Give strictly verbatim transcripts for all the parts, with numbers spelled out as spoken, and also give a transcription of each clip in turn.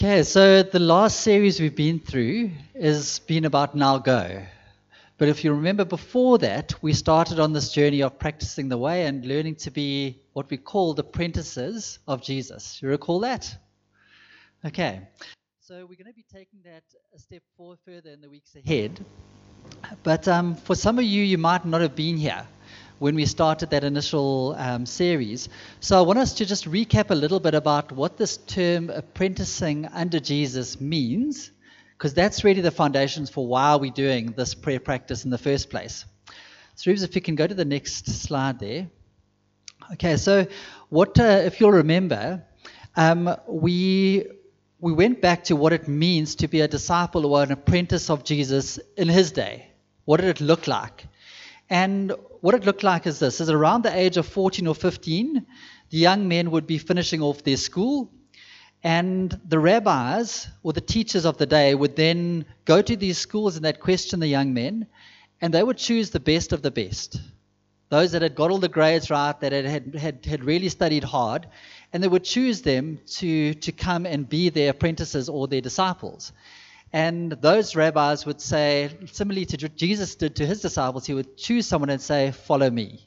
Okay, so the last series we've been through has been about Now Go. But if you remember before that, we started on this journey of practicing the way and learning to be what we called apprentices of Jesus. You recall that? Okay. So we're going to be taking that a step forward further in the weeks ahead. But um, for some of you, you might not have been here when we started that initial um, series. So I want us to just recap a little bit about what this term apprenticing under Jesus means, because that's really the foundations for why we're doing this prayer practice in the first place. So Reeves, if you can go to the next slide there. Okay, so what, uh, if you'll remember, um, we we went back to what it means to be a disciple or an apprentice of Jesus in his day. What did it look like? And what it looked like is this, is around the age of fourteen or fifteen, the young men would be finishing off their school, and the rabbis or the teachers of the day would then go to these schools and they'd question the young men, and they would choose the best of the best. Those that had got all the grades right, that had, had, had really studied hard, and they would choose them to, to come and be their apprentices or their disciples. And those rabbis would say, similarly to Jesus did to his disciples, he would choose someone and say, follow me.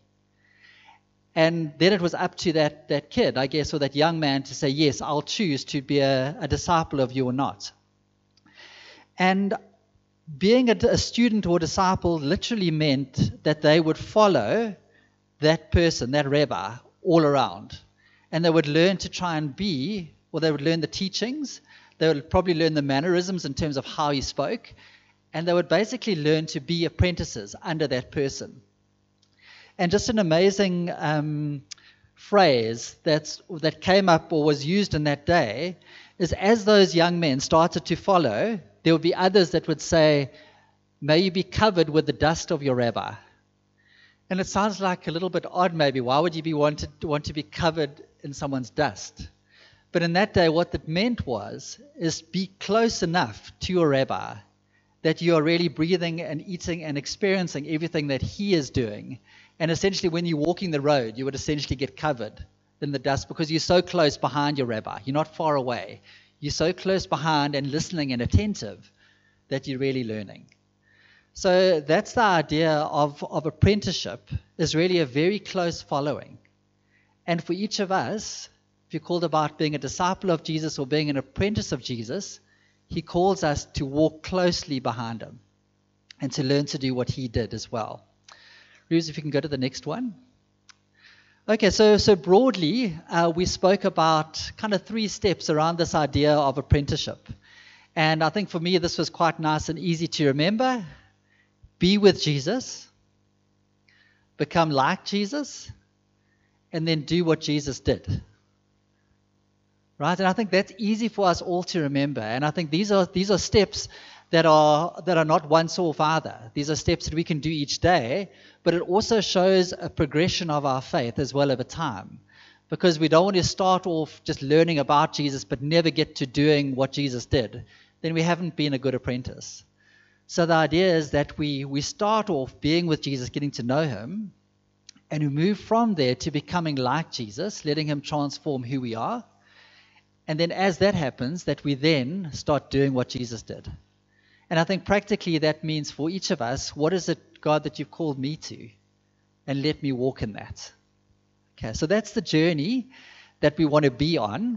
And then it was up to that, that kid, I guess, or that young man to say, yes, I'll choose to be a, a disciple of you or not. And being a, a student or disciple literally meant that they would follow that person, that rabbi, all around. And they would learn to try and be, or they would learn the teachings. They would probably learn the mannerisms in terms of how he spoke. And they would basically learn to be apprentices under that person. And just an amazing um, phrase that's, that came up or was used in that day is, as those young men started to follow, there would be others that would say, may you be covered with the dust of your rabbi. And it sounds like a little bit odd maybe. Why would you be wanted, want to be covered in someone's dust? But in that day, what that meant was, is be close enough to your rabbi that you are really breathing and eating and experiencing everything that he is doing. And essentially, when you're walking the road, you would essentially get covered in the dust because you're so close behind your rabbi. You're not far away. You're so close behind and listening and attentive that you're really learning. So that's the idea of, of apprenticeship, is really a very close following. And for each of us, if you're called about being a disciple of Jesus or being an apprentice of Jesus, he calls us to walk closely behind him and to learn to do what he did as well. Ruth, if you can go to the next one. Okay, so so broadly, uh, we spoke about kind of three steps around this idea of apprenticeship. And I think for me, this was quite nice and easy to remember. Be with Jesus, become like Jesus, and then do what Jesus did. Right? And I think that's easy for us all to remember. And I think these are these are steps that are that are not once off either. These are steps that we can do each day, but it also shows a progression of our faith as well over time. Because we don't want to start off just learning about Jesus but never get to doing what Jesus did. Then we haven't been a good apprentice. So the idea is that we, we start off being with Jesus, getting to know him, and we move from there to becoming like Jesus, letting him transform who we are. And then as that happens, that we then start doing what Jesus did. And I think practically that means for each of us, what is it, God, that you've called me to? And let me walk in that. Okay, so that's the journey that we want to be on.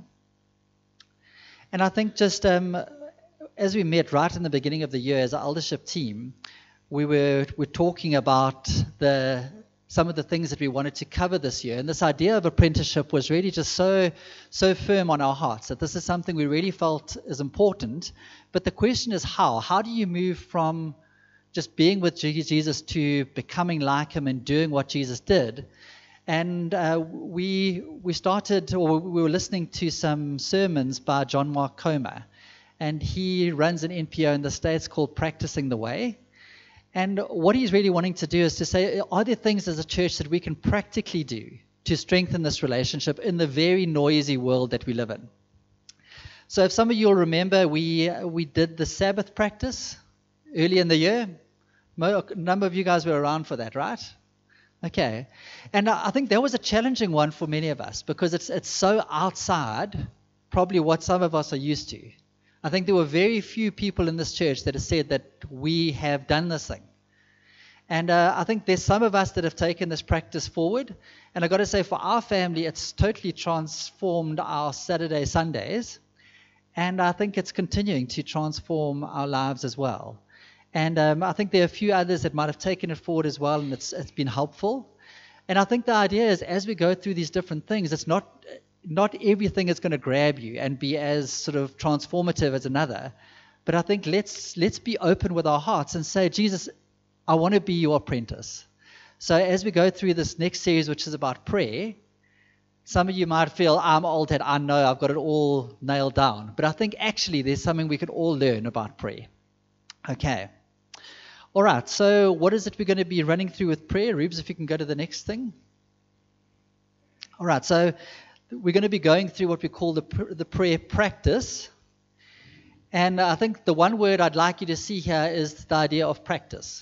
And I think just um, as we met right in the beginning of the year as an eldership team, we were, were talking about the some of the things that we wanted to cover this year. And this idea of apprenticeship was really just so so firm on our hearts that this is something we really felt is important. But the question is how? How do you move from just being with Jesus to becoming like him and doing what Jesus did? And uh, we we started, or we were listening to some sermons by John Mark Comer. And he runs an N P O in the States called Practicing the Way. And what he's really wanting to do is to say, are there things as a church that we can practically do to strengthen this relationship in the very noisy world that we live in? So if some of you will remember, we we did the Sabbath practice early in the year. A number of you guys were around for that, right? Okay. And I think that was a challenging one for many of us because it's it's so outside probably what some of us are used to. I think there were very few people in this church that have said that we have done this thing. And uh, I think there's some of us that have taken this practice forward. And I've got to say, for our family, it's totally transformed our Saturday, Sundays. And I think it's continuing to transform our lives as well. And um, I think there are a few others that might have taken it forward as well, and it's it's been helpful. And I think the idea is, as we go through these different things, it's not not everything is going to grab you and be as sort of transformative as another. But I think let's let's be open with our hearts and say, Jesus, I want to be your apprentice. So as we go through this next series, which is about prayer, some of you might feel, I'm old head, I know I've got it all nailed down. But I think actually there's something we can all learn about prayer. Okay. All right, so what is it we're going to be running through with prayer? Rubes, if you can go to the next thing. All right, so we're going to be going through what we call the the prayer practice. And I think the one word I'd like you to see here is the idea of practice.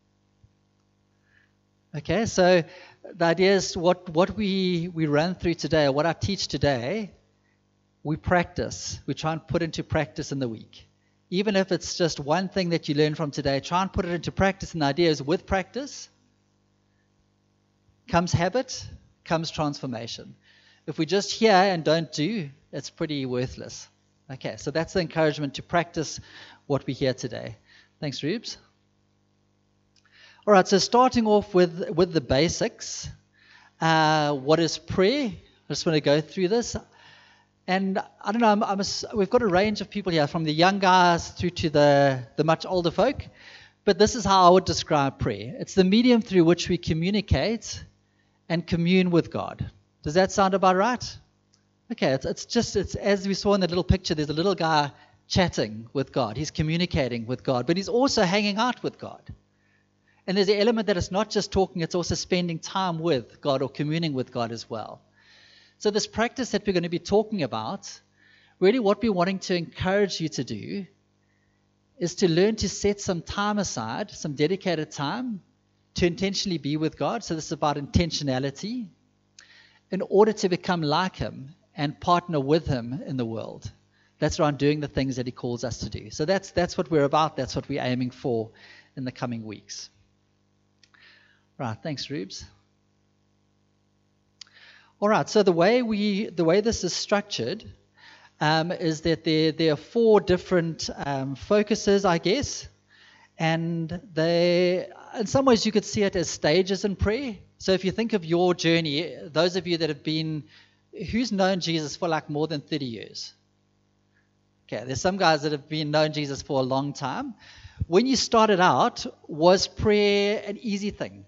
Okay, so the idea is what, what we, we run through today, or what I teach today, we practice. We try and put into practice in the week. Even if it's just one thing that you learn from today, try and put it into practice. And the idea is with practice comes habit, comes transformation. If we just hear and don't do, it's pretty worthless. Okay, so that's the encouragement to practice what we hear today. Thanks, Rubes. All right, so starting off with, with the basics. Uh, what is prayer? I just want to go through this. And I don't know, I'm, I'm a, we've got a range of people here, from the young guys through to the, the much older folk. But this is how I would describe prayer. It's the medium through which we communicate and commune with God. Does that sound about right? Okay, it's, it's just, it's as we saw in the little picture, there's a little guy chatting with God. He's communicating with God, but he's also hanging out with God. And there's an element that it's not just talking, it's also spending time with God or communing with God as well. So this practice that we're going to be talking about, really what we're wanting to encourage you to do is to learn to set some time aside, some dedicated time, to intentionally be with God. So this is about intentionality, in order to become like Him and partner with Him in the world. That's around doing the things that He calls us to do. So that's that's what we're about. That's what we're aiming for in the coming weeks. Right, thanks, Rubes. All right, so the way we the way this is structured um, is that there there are four different um, focuses, I guess, and they, in some ways, you could see it as stages in prayer. So if you think of your journey, those of you that have been, who's known Jesus for like more than thirty years? Okay, there's some guys that have been known Jesus for a long time. When you started out, was prayer an easy thing?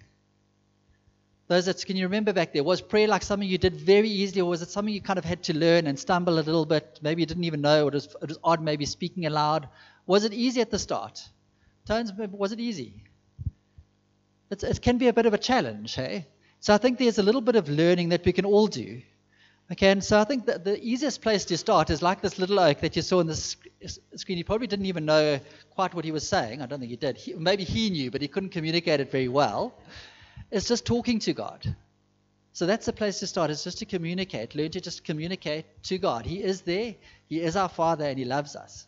Those that, can you remember back there, was prayer like something you did very easily, or was it something you kind of had to learn and stumble a little bit? Maybe you didn't even know, or it was, it was odd maybe speaking aloud. Was it easy at the start? Tones, was it easy? It's, it can be a bit of a challenge, hey? So I think there's a little bit of learning that we can all do. Okay, and so I think that the easiest place to start is like this little oak that you saw on the sc- screen. He probably didn't even know quite what he was saying. I don't think he did. He, maybe he knew, but he couldn't communicate it very well. It's just talking to God. So that's the place to start, is just to communicate. Learn to just communicate to God. He is there. He is our Father, and He loves us.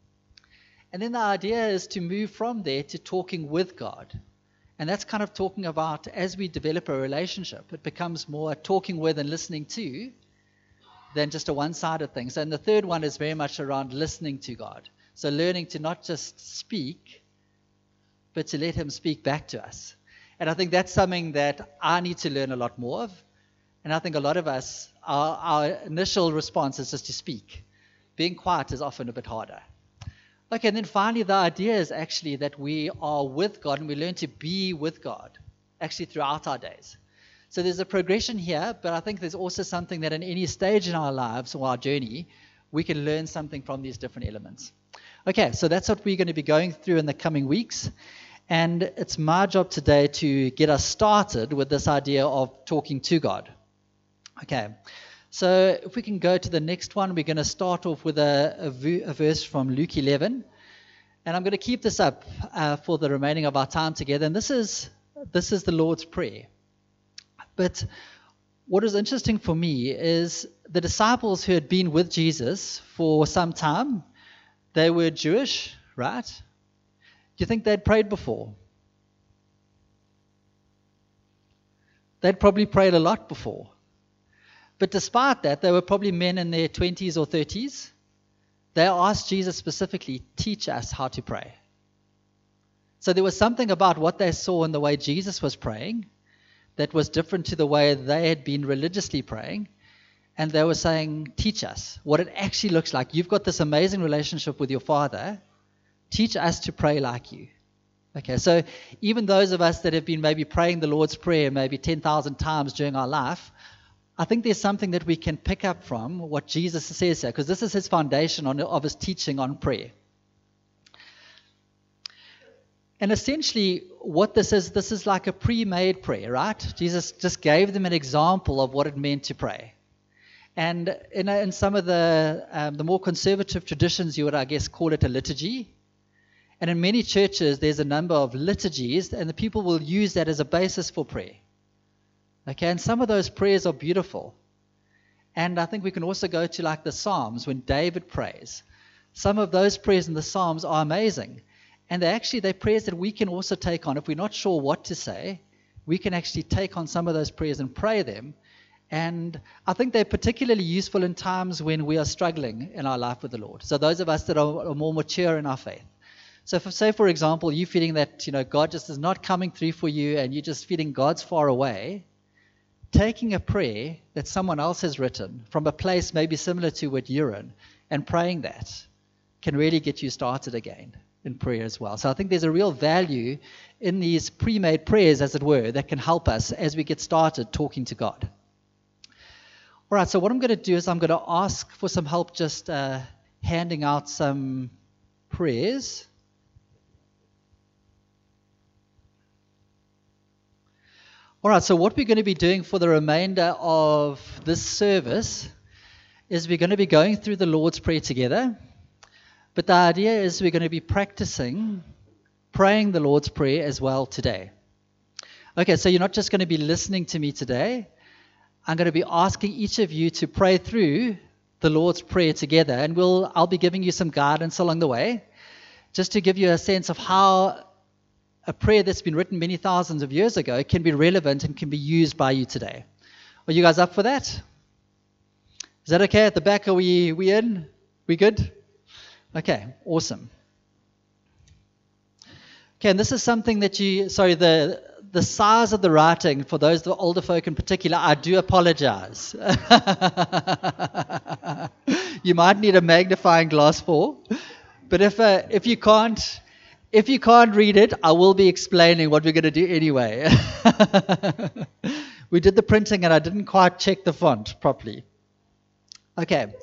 And then the idea is to move from there to talking with God. And that's kind of talking about, as we develop a relationship, it becomes more talking with and listening to than just a one-sided thing. So, and the third one is very much around listening to God. So learning to not just speak, but to let Him speak back to us. And I think that's something that I need to learn a lot more of. And I think a lot of us, our, our initial response is just to speak. Being quiet is often a bit harder. Okay, and then finally, the idea is actually that we are with God and we learn to be with God, actually throughout our days. So there's a progression here, but I think there's also something that in any stage in our lives or our journey, we can learn something from these different elements. Okay, so that's what we're going to be going through in the coming weeks. And it's my job today to get us started with this idea of talking to God. Okay, so if we can go to the next one, we're going to start off with a, a, v- a verse from Luke eleven. And I'm going to keep this up uh, for the remaining of our time together. And this is this is the Lord's Prayer. But what is interesting for me is the disciples who had been with Jesus for some time, They were Jewish, right? Do you think they'd prayed before? They'd probably prayed a lot before. But despite that, they were probably men in their twenties or thirties. They asked Jesus specifically, teach us how to pray. So there was something about what they saw in the way Jesus was praying that was different to the way they had been religiously praying. And they were saying, teach us what it actually looks like. You've got this amazing relationship with your Father. Teach us to pray like you. Okay, so even those of us that have been maybe praying the Lord's Prayer maybe ten thousand times during our life, I think there's something that we can pick up from what Jesus says here, because this is his foundation on, of his teaching on prayer. And essentially, what this is, this is like a pre-made prayer, right? Jesus just gave them an example of what it meant to pray. And in, in some of the um, the more conservative traditions, you would, I guess, call it a liturgy. And in many churches, there's a number of liturgies, and the people will use that as a basis for prayer. Okay, and some of those prayers are beautiful. And I think we can also go to like the Psalms when David prays. Some of those prayers in the Psalms are amazing. And they're actually, they're prayers that we can also take on. If we're not sure what to say, we can actually take on some of those prayers and pray them. And I think they're particularly useful in times when we are struggling in our life with the Lord. So those of us that are, are more mature in our faith. So if, say, for example, you're feeling that, you know, God just is not coming through for you and you're just feeling God's far away, taking a prayer that someone else has written from a place maybe similar to what you're in and praying that can really get you started again in prayer as well. So I think there's a real value in these pre-made prayers, as it were, that can help us as we get started talking to God. All right, so what I'm going to do is I'm going to ask for some help just uh, handing out some prayers. All right, so what we're going to be doing for the remainder of this service is we're going to be going through the Lord's Prayer together. But the idea is we're going to be practicing praying the Lord's Prayer as well today. Okay, so you're not just going to be listening to me today. I'm going to be asking each of you to pray through the Lord's Prayer together. And we'll I'll be giving you some guidance along the way, just to give you a sense of how a prayer that's been written many thousands of years ago can be relevant and can be used by you today. Are you guys up for that? Is that okay? At the back, are we, we in? We good? Okay, awesome. Okay, and this is something that you, sorry, the the size of the writing, for those the older folk in particular, I do apologize. You might need a magnifying glass for, but if uh, if you can't, If you can't read it, I will be explaining what we're going to do anyway. We did the printing and I didn't quite check the font properly. Okay.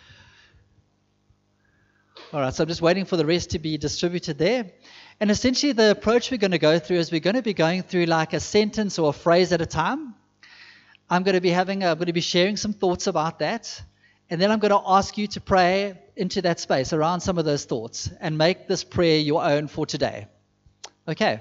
All right, so I'm just waiting for the rest to be distributed there. And essentially the approach we're going to go through is we're going to be going through like a sentence or a phrase at a time. I'm going to be having, a, I'm going to be sharing some thoughts about that. And then I'm going to ask you to pray into that space around some of those thoughts and make this prayer your own for today. Okay.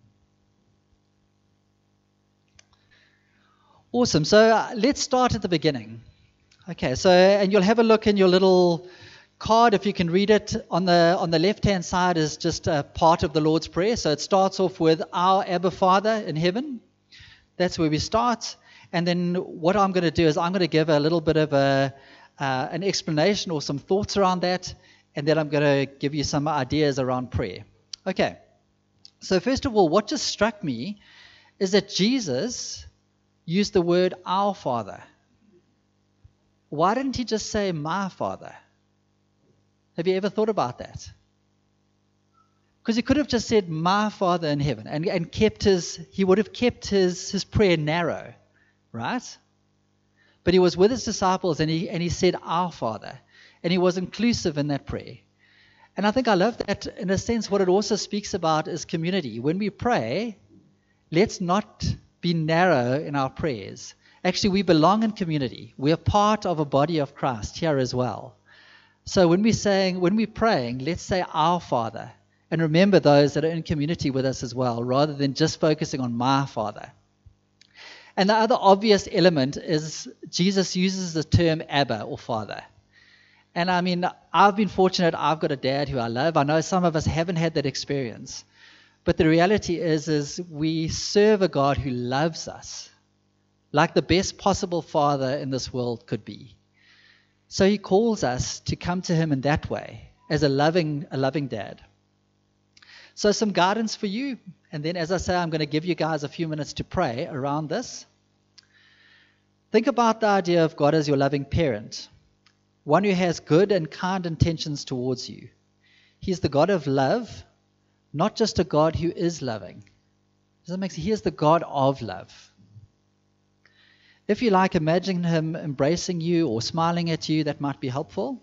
Awesome. So uh, let's start at the beginning. Okay. So, and you'll have a look in your little card if you can read it. On the on the left-hand side is just a part of the Lord's Prayer. So it starts off with our Abba Father in heaven. That's where we start. And then what I'm going to do is I'm going to give a little bit of a Uh, an explanation or some thoughts around that, and then I'm going to give you some ideas around prayer. Okay, so first of all, what just struck me is that Jesus used the word our Father. Why didn't he just say my Father? Have you ever thought about that? Because he could have just said my Father in heaven and, and kept his, he would have kept his, his prayer narrow, right? But he was with his disciples and he and he said, our Father. And he was inclusive in that prayer. And I think I love that in a sense. What it also speaks about is community. When we pray, let's not be narrow in our prayers. Actually, we belong in community. We are part of a body of Christ here as well. So when we're saying, when we're praying, let's say our Father. And remember those that are in community with us as well, rather than just focusing on my Father. And the other obvious element is Jesus uses the term Abba or Father. And I mean, I've been fortunate. I've got a dad who I love. I know some of us haven't had that experience. But the reality is, is we serve a God who loves us like the best possible father in this world could be. So he calls us to come to him in that way, as a loving, a loving dad. So some guidance for you. And then, as I say, I'm going to give you guys a few minutes to pray around this. Think about the idea of God as your loving parent, one who has good and kind intentions towards you. He's the God of love, not just a God who is loving. Does that make sense? He is the God of love. If you like, imagine him embracing you or smiling at you. That might be helpful.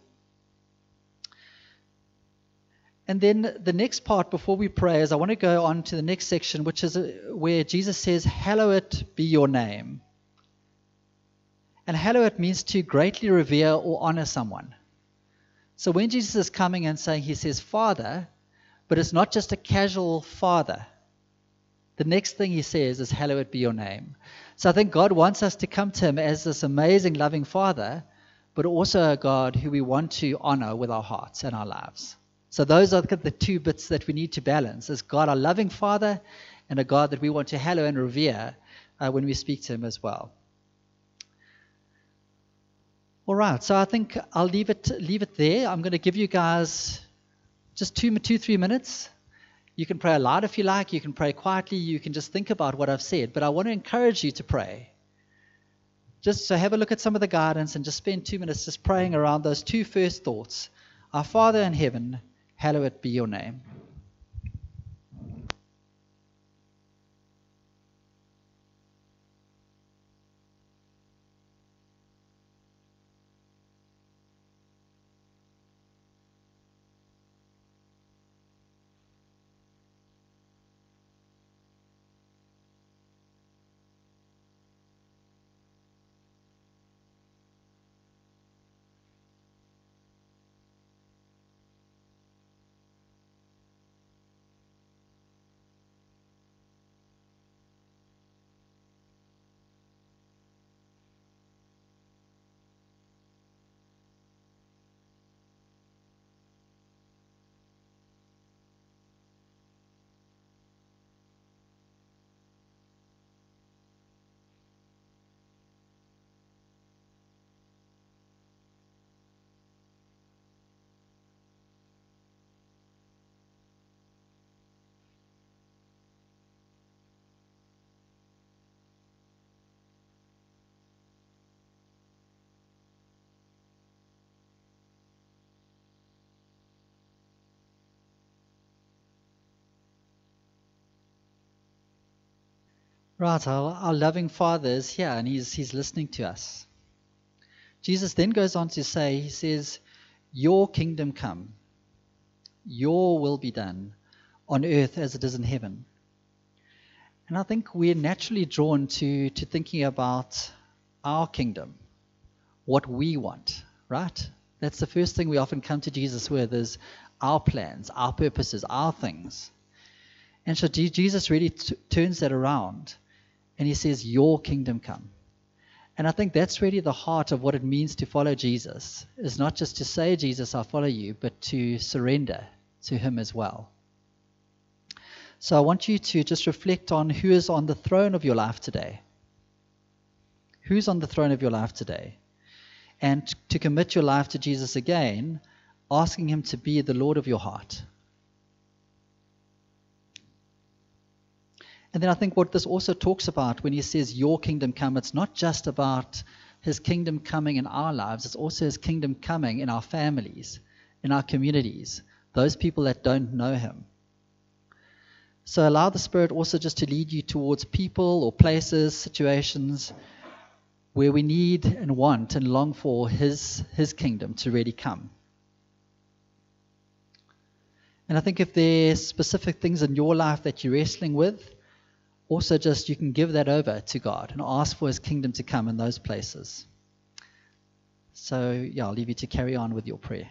And then the next part before we pray is I want to go on to the next section, which is where Jesus says, hallowed be your name. And hallowed means to greatly revere or honor someone. So when Jesus is coming and saying, he says, Father, but it's not just a casual Father. The next thing he says is, hallowed be your name. So I think God wants us to come to him as this amazing, loving Father, but also a God who we want to honor with our hearts and our lives. So those are the two bits that we need to balance, is God, our loving Father, and a God that we want to hallow and revere uh, when we speak to him as well. All right, so I think I'll leave it leave it there. I'm going to give you guys just two, two, three minutes. You can pray aloud if you like. You can pray quietly. You can just think about what I've said. But I want to encourage you to pray. Just so have a look at some of the guidance and just spend two minutes just praying around those two first thoughts. Our Father in heaven, hallowed be your name. Right, our, our loving Father is here and he's, he's listening to us. Jesus then goes on to say, he says, your kingdom come, your will be done on earth as it is in heaven. And I think we're naturally drawn to, to thinking about our kingdom, what we want, right? That's the first thing we often come to Jesus with, is our plans, our purposes, our things. And so Jesus really t- turns that around and he says, your kingdom come. And I think that's really the heart of what it means to follow Jesus, is not just to say, Jesus, I'll follow you, but to surrender to him as well. So I want you to just reflect on who is on the throne of your life today. Who's on the throne of your life today? And to commit your life to Jesus again, asking him to be the Lord of your heart. And then I think what this also talks about when he says your kingdom come, it's not just about his kingdom coming in our lives, it's also his kingdom coming in our families, in our communities, those people that don't know him. So allow the Spirit also just to lead you towards people or places, situations where we need and want and long for his, his kingdom to really come. And I think if there's specific things in your life that you're wrestling with, also just you can give that over to God and ask for his kingdom to come in those places. So yeah, I'll leave you to carry on with your prayer.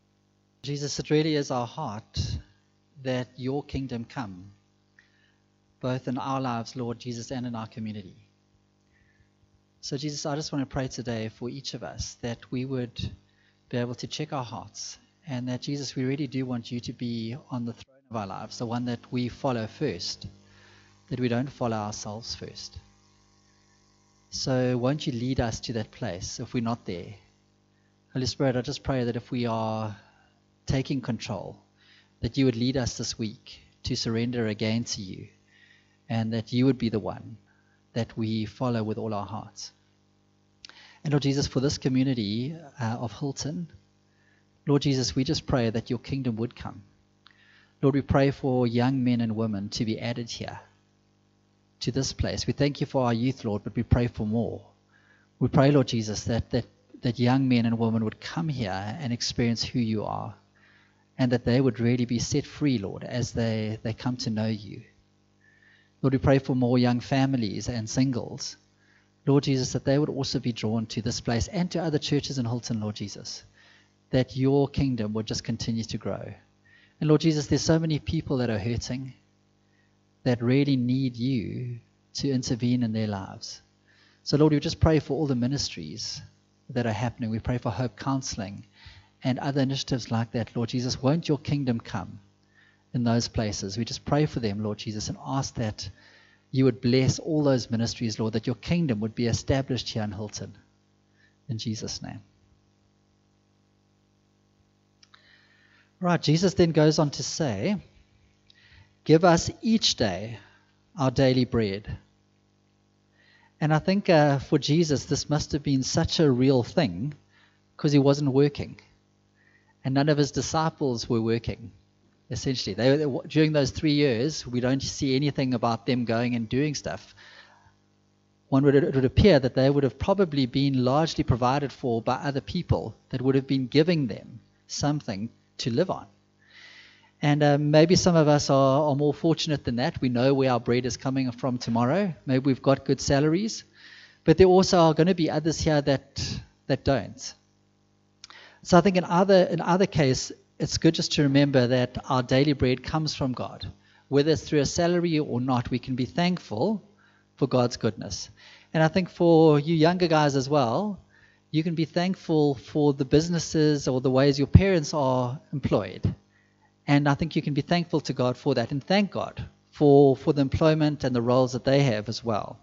Jesus, it really is our heart that your kingdom come. both in our lives, Lord Jesus, and in our community. So Jesus, I just want to pray today for each of us that we would be able to check our hearts, and that, Jesus, we really do want you to be on the throne of our lives, the one that we follow first, that we don't follow ourselves first. So won't you lead us to that place if we're not there? Holy Spirit, I just pray that if we are taking control, that you would lead us this week to surrender again to you, and that you would be the one that we follow with all our hearts. And Lord Jesus, for this community uh, of Hilton, Lord Jesus, we just pray that your kingdom would come. Lord, we pray for young men and women to be added here to this place. We thank you for our youth, Lord, but we pray for more. We pray, Lord Jesus, that, that, that young men and women would come here and experience who you are, and that they would really be set free, Lord, as they, they come to know you. Lord, we pray for more young families and singles, Lord Jesus, that they would also be drawn to this place and to other churches in Hilton, Lord Jesus, that your kingdom would just continue to grow. And Lord Jesus, there's so many people that are hurting, that really need you to intervene in their lives. So Lord, we just pray for all the ministries that are happening. We pray for Hope Counseling and other initiatives like that. Lord Jesus, won't your kingdom come in those places? We just pray for them, Lord Jesus, and ask that you would bless all those ministries, Lord, that your kingdom would be established here in Hilton. In Jesus' name. Right, Jesus then goes on to say, give us each day our daily bread. And I think uh, for Jesus, this must have been such a real thing because he wasn't working. And none of his disciples were working, essentially. They, they, during those three years, we don't see anything about them going and doing stuff. One would, it would appear that they would have probably been largely provided for by other people that would have been giving them something to live on. And um, maybe some of us are, are more fortunate than that. We know where our bread is coming from tomorrow. Maybe we've got good salaries. But there also are going to be others here that that don't. So I think in either, in either case, it's good just to remember that our daily bread comes from God. Whether it's through a salary or not, we can be thankful for God's goodness. And I think for you younger guys as well, you can be thankful for the businesses or the ways your parents are employed. And I think you can be thankful to God for that, and thank God for, for the employment and the roles that they have as well.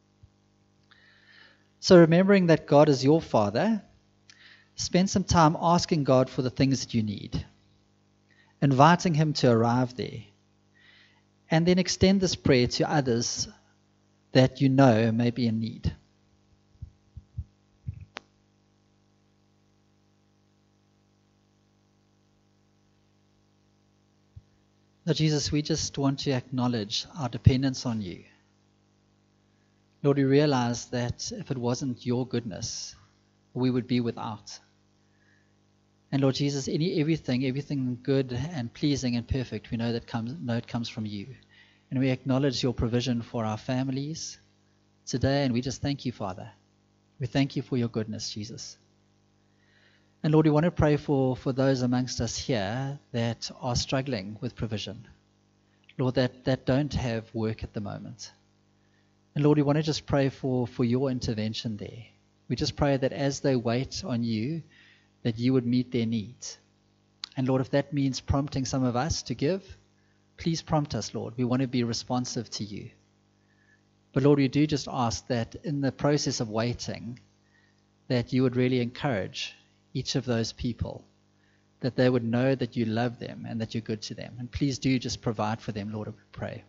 So remembering that God is your Father, spend some time asking God for the things that you need, inviting him to arrive there, and then extend this prayer to others that you know may be in need. Lord Jesus, we just want to acknowledge our dependence on you. Lord, we realize that if it wasn't your goodness, we would be without. And Lord Jesus, any everything, everything good and pleasing and perfect, we know that comes, know it comes from you. And we acknowledge your provision for our families today, and we just thank you, Father. We thank you for your goodness, Jesus. And Lord, we want to pray for, for those amongst us here that are struggling with provision. Lord, that, that don't have work at the moment. And Lord, we want to just pray for, for your intervention there. We just pray that as they wait on you, that you would meet their needs. And Lord, if that means prompting some of us to give, please prompt us, Lord. We want to be responsive to you. But Lord, we do just ask that in the process of waiting, that you would really encourage each of those people, that they would know that you love them and that you're good to them. And please do just provide for them, Lord, we pray.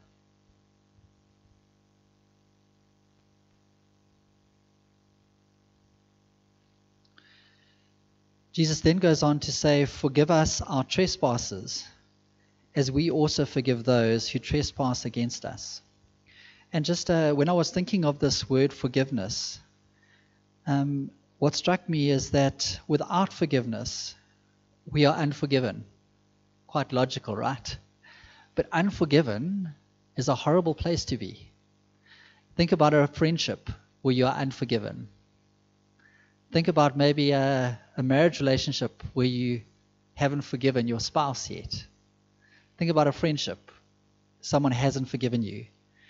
Jesus then goes on to say, forgive us our trespasses, as we also forgive those who trespass against us. And just uh, when I was thinking of this word forgiveness, um, what struck me is that without forgiveness, we are unforgiven. Quite logical, right? But unforgiven is a horrible place to be. Think about a friendship where you are unforgiven. Think about maybe a, a marriage relationship where you haven't forgiven your spouse yet. Think about a friendship. Someone hasn't forgiven you.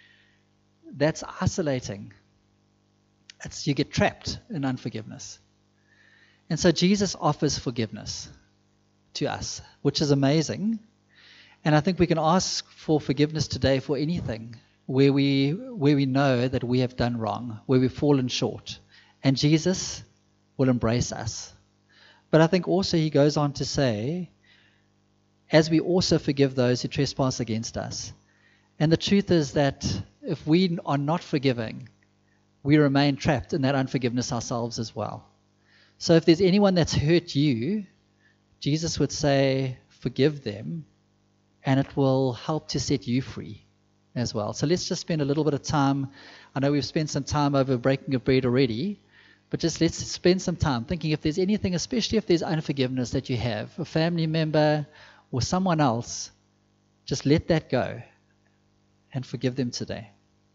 that's isolating. It's, you get trapped in unforgiveness. And so Jesus offers forgiveness to us, which is amazing. And I think we can ask for forgiveness today for anything where we where we know that we have done wrong, where we've fallen short. And Jesus will embrace us. But I think also he goes on to say, as we also forgive those who trespass against us. And the truth is that if we are not forgiving, we remain trapped in that unforgiveness ourselves as well. So if there's anyone that's hurt you, Jesus would say, forgive them, and it will help to set you free as well. So let's just spend a little bit of time. I know we've spent some time over breaking of bread already, but just let's spend some time thinking if there's anything, especially if there's unforgiveness that you have, a family member or someone else, just let that go and forgive them today.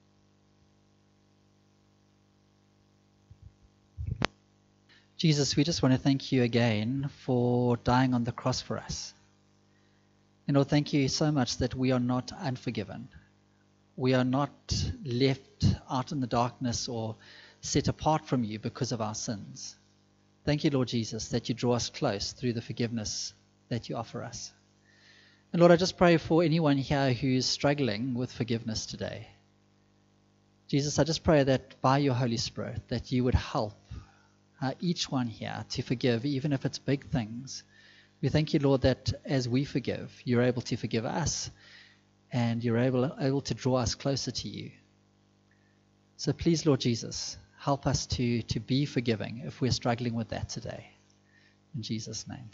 Jesus, we just want to thank you again for dying on the cross for us. And Lord, thank you so much that we are not unforgiven. We are not left out in the darkness or set apart from you because of our sins. Thank you, Lord Jesus, that you draw us close through the forgiveness that you offer us. And Lord, I just pray for anyone here who's struggling with forgiveness today. Jesus, I just pray that by your Holy Spirit, that you would help uh, each one here to forgive, even if it's big things. We thank you, Lord, that as we forgive, you're able to forgive us, and you're able, able to draw us closer to you. So please, Lord Jesus, help us to, to be forgiving if we're struggling with that today. In Jesus' name.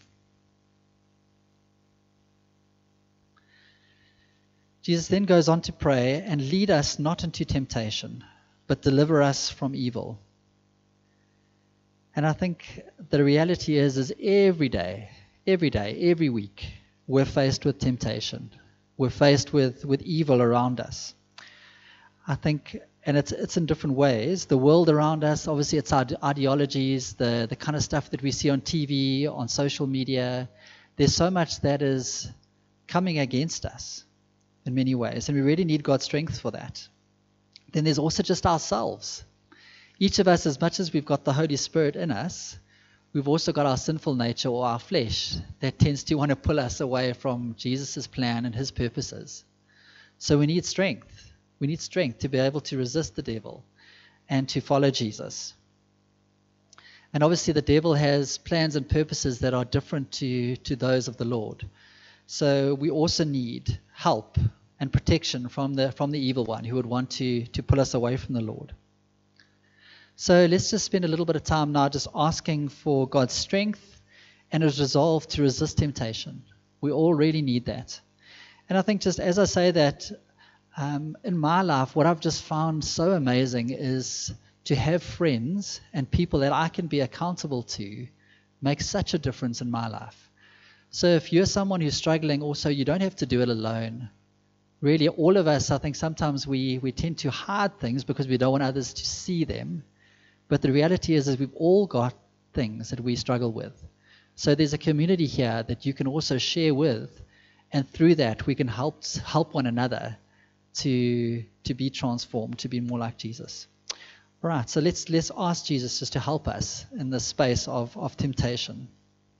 Jesus then goes on to pray, and lead us not into temptation, but deliver us from evil. And I think the reality is, is every day, every day, every week, we're faced with temptation. We're faced with, with evil around us. I think, and it's it's in different ways. The world around us, obviously it's our ideologies, the, the kind of stuff that we see on T V, on social media. There's so much that is coming against us in many ways, and we really need God's strength for that. Then there's also just ourselves. Each of us, as much as we've got the Holy Spirit in us, we've also got our sinful nature or our flesh that tends to want to pull us away from Jesus' plan and his purposes. So we need strength. We need strength to be able to resist the devil and to follow Jesus. And obviously the devil has plans and purposes that are different to, to those of the Lord. So we also need help and protection from the from the evil one who would want to, to pull us away from the Lord. So let's just spend a little bit of time now just asking for God's strength and his resolve to resist temptation. We all really need that. And I think just as I say that, um, in my life, what I've just found so amazing is to have friends and people that I can be accountable to make such a difference in my life. So if you're someone who's struggling also, you don't have to do it alone. Really, all of us, I think sometimes we, we tend to hide things because we don't want others to see them. But the reality is, is we've all got things that we struggle with. So there's a community here that you can also share with, and through that we can help help one another to to be transformed, to be more like Jesus. All right, so let's let's ask Jesus just to help us in the space of, of temptation.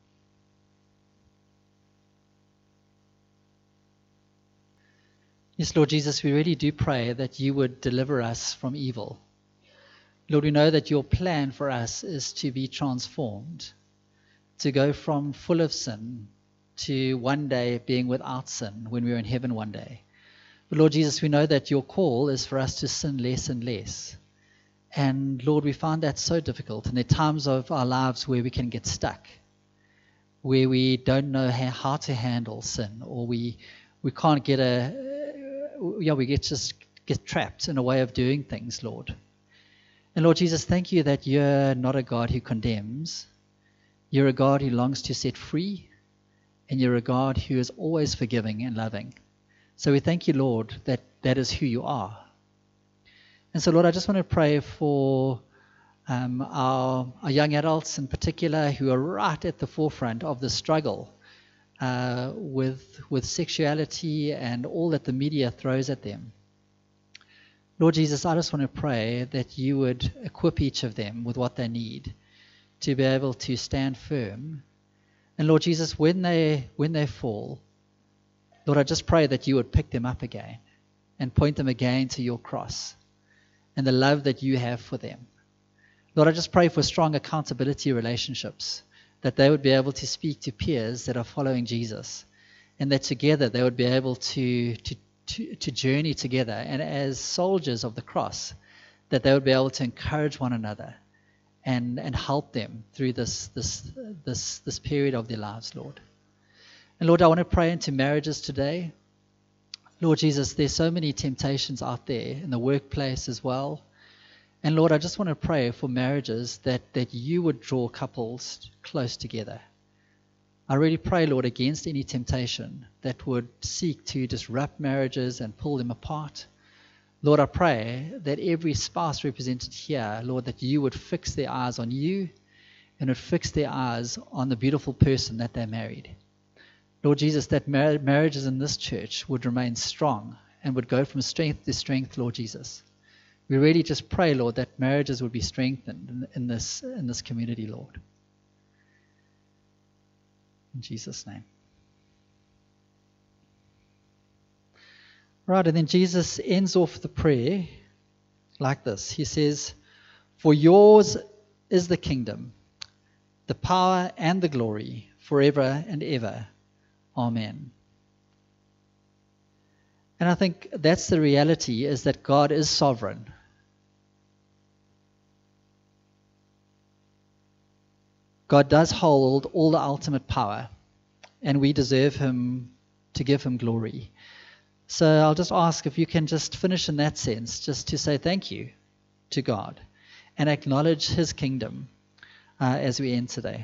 Yes, Lord Jesus, we really do pray that you would deliver us from evil. Lord, we know that your plan for us is to be transformed, to go from full of sin to one day being without sin when we're in heaven one day. But Lord Jesus, we know that your call is for us to sin less and less. And Lord, we find that so difficult. And there are times of our lives where we can get stuck, where we don't know how to handle sin, or we we can't get a, yeah, we get just get trapped in a way of doing things, Lord. And Lord Jesus, thank you that you're not a God who condemns. You're a God who longs to set free, and you're a God who is always forgiving and loving. So we thank you, Lord, that that is who you are. And so, Lord, I just want to pray for um, our, our young adults in particular who are right at the forefront of the struggle uh, with, with sexuality and all that the media throws at them. Lord Jesus, I just want to pray that you would equip each of them with what they need to be able to stand firm. And Lord Jesus, when they when they fall, Lord, I just pray that you would pick them up again and point them again to your cross and the love that you have for them. Lord, I just pray for strong accountability relationships, that they would be able to speak to peers that are following Jesus, and that together they would be able to, to, to, to journey together, and as soldiers of the cross, that they would be able to encourage one another and, and help them through this, this, this, this period of their lives, Lord. And Lord, I want to pray into marriages today. Lord Jesus, there's so many temptations out there in the workplace as well. And Lord, I just want to pray for marriages that, that you would draw couples close together. I really pray, Lord, against any temptation that would seek to disrupt marriages and pull them apart. Lord, I pray that every spouse represented here, Lord, that you would fix their eyes on you and would fix their eyes on the beautiful person that they married. Lord Jesus, that mar- marriages in this church would remain strong and would go from strength to strength, Lord Jesus. We really just pray, Lord, that marriages would be strengthened in, in this in this community, Lord. In Jesus' name. Right, and then Jesus ends off the prayer like this. He says, "For yours is the kingdom, the power and the glory, forever and ever. Amen." And I think that's the reality, is that God is sovereign. God does hold all the ultimate power, and we deserve him to give him glory. So I'll just ask if you can just finish in that sense, just to say thank you to God and acknowledge his kingdom uh, as we end today.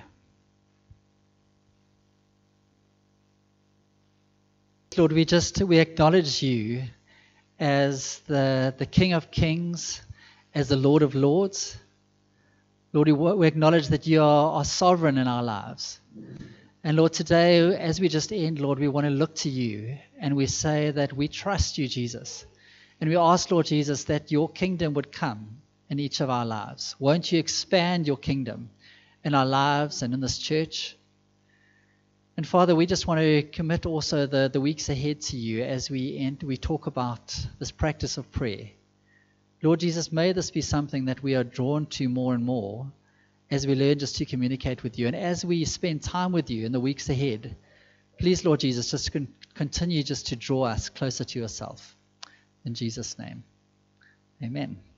Lord, we just we acknowledge you as the the King of Kings, as the Lord of Lords. Lord, we, we acknowledge that you are, are sovereign in our lives. And Lord, today, as we just end, Lord, we want to look to you, and we say that we trust you, Jesus. And we ask, Lord Jesus, that your kingdom would come in each of our lives. Won't you expand your kingdom in our lives and in this church? And Father, we just want to commit also the, the weeks ahead to you as we end, we talk about this practice of prayer. Lord Jesus, may this be something that we are drawn to more and more as we learn just to communicate with you. And as we spend time with you in the weeks ahead, please, Lord Jesus, just con- continue just to draw us closer to yourself. In Jesus' name, amen.